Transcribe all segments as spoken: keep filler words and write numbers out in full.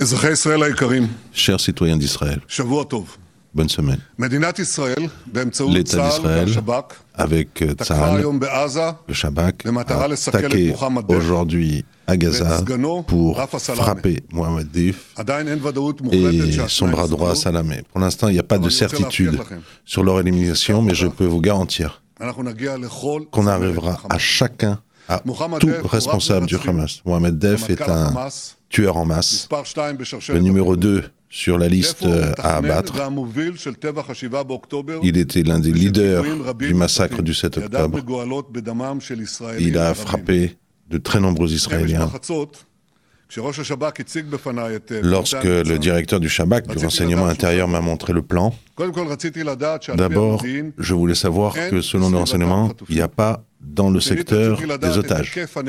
Chers citoyens d'Israël, bonne semaine. L'État d'Israël, avec Tsahal, le Shabak, a attaqué aujourd'hui à Gaza pour frapper Mohamed Deif et son bras droit Salamé. Pour l'instant, il n'y a pas de certitude sur leur élimination, mais je peux vous garantir qu'on arrivera à chacun, à tout responsable du Hamas. Mohamed Deif est un tueur en masse, le numéro deux sur la liste à abattre. Il était l'un des leaders du massacre du sept octobre. Il a frappé de très nombreux Israéliens. Lorsque le directeur du Shabak, du renseignement intérieur, m'a montré le plan, d'abord, je voulais savoir que selon le renseignement, il n'y a pas dans le secteur des otages.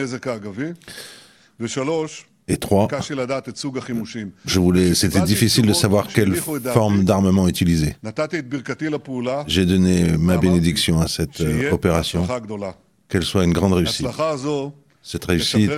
Et trois, je voulais, c'était difficile de savoir quelle forme d'armement utiliser. J'ai donné ma bénédiction à cette euh, opération, qu'elle soit une grande réussite. Cette réussite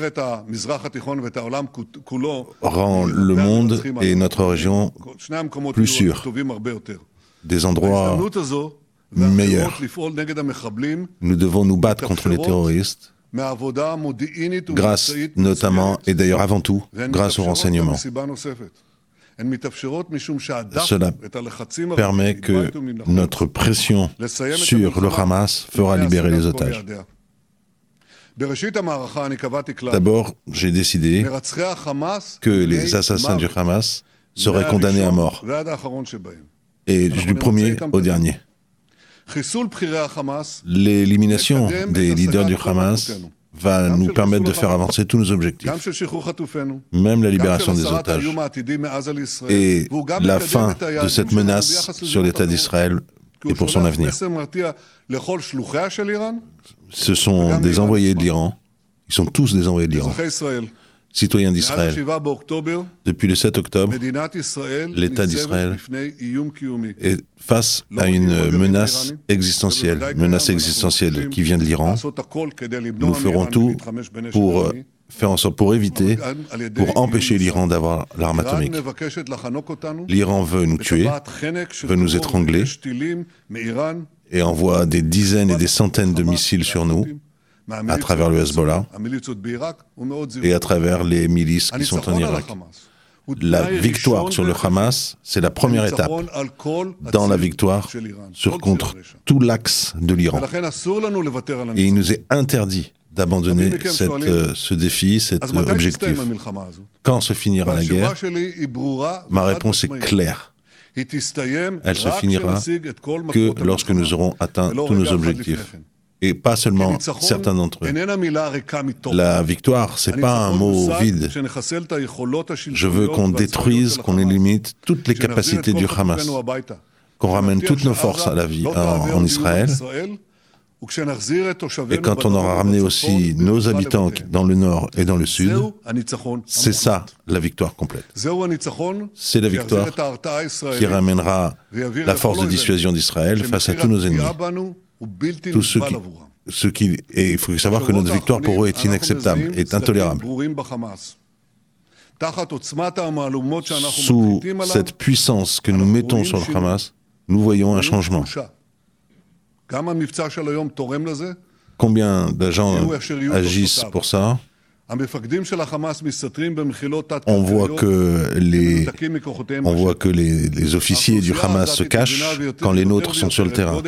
rend le monde et notre région plus sûrs, des endroits meilleurs. Nous devons nous battre contre les terroristes, grâce notamment, et d'ailleurs avant tout, grâce au renseignement. Cela permet que notre pression sur le Hamas fera libérer les otages. D'abord, j'ai décidé que les assassins du Hamas seraient condamnés à mort, et du premier au dernier. L'élimination des leaders du Hamas va nous permettre de faire avancer tous nos objectifs, même la libération des otages et la fin de cette menace sur l'État d'Israël et pour son avenir. Ce sont des envoyés de l'Iran, ils sont tous des envoyés de l'Iran. Citoyens d'Israël, depuis le sept octobre, l'État d'Israël est face à une menace existentielle, menace existentielle qui vient de l'Iran. Nous ferons tout pour faire en sorte, pour éviter, pour empêcher l'Iran d'avoir l'arme atomique. L'Iran veut nous tuer, veut nous étrangler et envoie des dizaines et des centaines de missiles sur nous, à travers le Hezbollah et à travers les milices qui sont en Irak. La victoire sur le Hamas, c'est la première étape dans la victoire sur, contre tout l'axe de l'Iran. Et il nous est interdit d'abandonner cette, euh, ce défi, cet euh, objectif. Quand se finira la guerre, ma réponse est claire. Elle se finira que lorsque nous aurons atteint tous nos objectifs. Et pas seulement certains d'entre eux. La victoire, c'est pas un mot vide. Je veux qu'on détruise, qu'on élimine toutes les capacités du Hamas, qu'on ramène toutes nos forces à la vie en, en Israël. Et quand on aura ramené aussi nos habitants dans le nord et dans le sud, c'est ça la victoire complète. C'est la victoire qui ramènera la force de dissuasion d'Israël face à tous nos ennemis. Tout ce qui, ce qui, et il faut savoir que notre victoire pour eux est inacceptable, est intolérable. Sous cette puissance que nous mettons sur le Hamas, nous voyons un changement. Combien d'agents agissent pour ça? On voit que les, on voit que les, les officiers du Hamas se cachent quand les nôtres sont sur le terrain.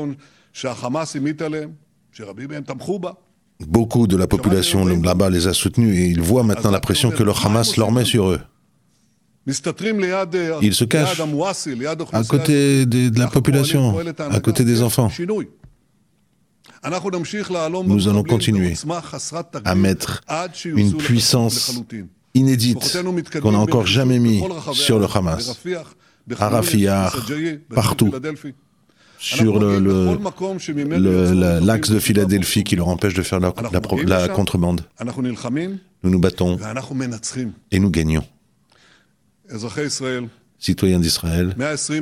Beaucoup de la population là-bas les a soutenus et ils voient maintenant la pression que le Hamas leur met sur eux. Ils se cachent à côté de, de la population, à côté des enfants. Nous allons continuer à mettre une puissance inédite qu'on n'a encore jamais mis sur le Hamas, à Rafiyah, partout, sur le, le, le, l'axe de Philadelphie qui leur empêche de faire la, la, la contrebande. Nous nous battons et nous gagnons. Citoyens d'Israël,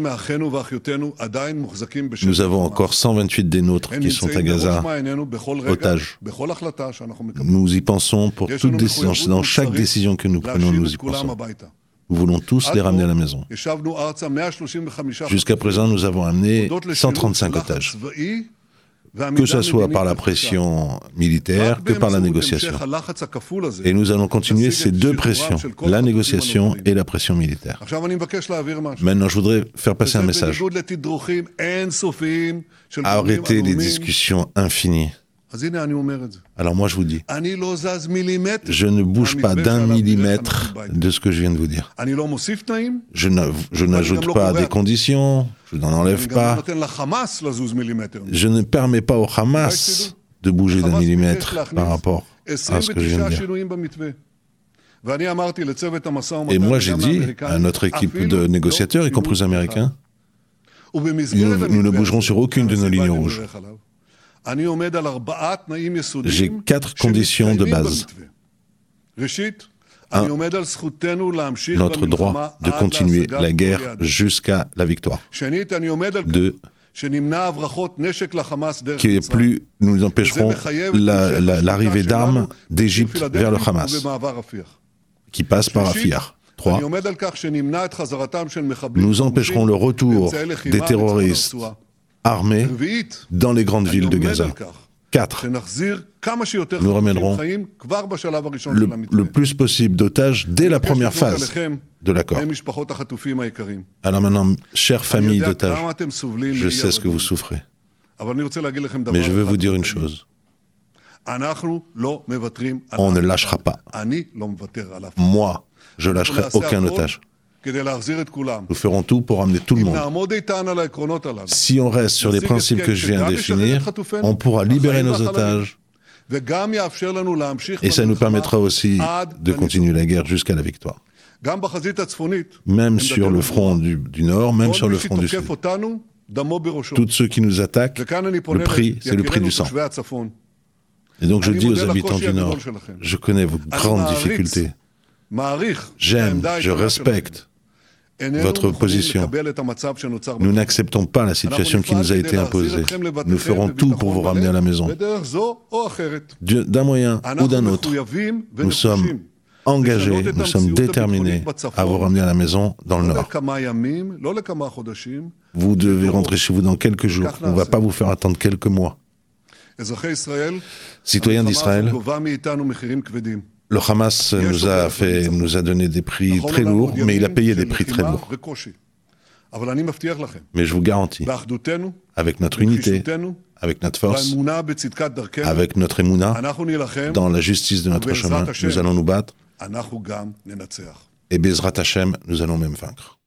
nous avons encore cent vingt-huit des nôtres qui sont à Gaza, otages. Nous y pensons pour toute décision, dans chaque décision que nous prenons, nous y pensons. Nous voulons tous les ramener à la maison. Jusqu'à présent, nous avons amené cent trente-cinq otages, que ce soit par la pression militaire que par la négociation. Et nous allons continuer ces deux pressions, la négociation et la pression militaire. Maintenant, je voudrais faire passer un message. Arrêtez les discussions infinies. Alors moi je vous dis, je ne bouge pas d'un millimètre de ce que je viens de vous dire. Je, je n'ajoute pas des conditions, je n'en enlève pas. Je ne permets pas au Hamas de bouger d'un millimètre par rapport à ce que je viens de dire. Et moi j'ai dit à notre équipe de négociateurs, y compris les Américains, nous, nous ne bougerons sur aucune de nos lignes rouges. J'ai quatre conditions de base. Un, notre droit de continuer la guerre jusqu'à la victoire. Deux, que plus nous empêcherons la, la, l'arrivée d'armes d'Égypte vers le Hamas, qui passe par Rafah. Trois, nous empêcherons le retour des terroristes armés dans les grandes villes de Gaza. Quatre, nous ramènerons le, le plus possible d'otages dès la première phase de l'accord. Alors maintenant, chère famille d'otages, je sais ce que vous souffrez. Mais je veux vous dire une chose. On ne lâchera pas. Moi, je lâcherai aucun otage. Nous ferons tout pour ramener tout le monde. Si on reste sur les principes que je viens de définir, on pourra libérer nos otages et ça nous permettra aussi de continuer la guerre jusqu'à la victoire. Même sur le front du, du Nord, même sur le front du Sud. Tous ceux qui nous attaquent, le prix, c'est le prix du sang. Et donc je dis aux habitants du Nord, je connais vos grandes difficultés. J'aime, je respecte votre position. Nous n'acceptons pas la situation qui nous a été imposée. Nous ferons tout pour vous ramener à la maison. D'un moyen ou d'un autre, nous sommes engagés, nous sommes déterminés à vous ramener à la maison dans le Nord. Vous devez rentrer chez vous dans quelques jours. On ne va pas vous faire attendre quelques mois. Citoyens d'Israël, le Hamas nous a, fait, nous a donné des prix très lourds, mais il a payé des prix très lourds. Mais je vous garantis, avec notre unité, avec notre force, avec notre émouna, dans la justice de notre chemin, nous allons nous battre. Et Bezrat Hashem, nous allons même vaincre.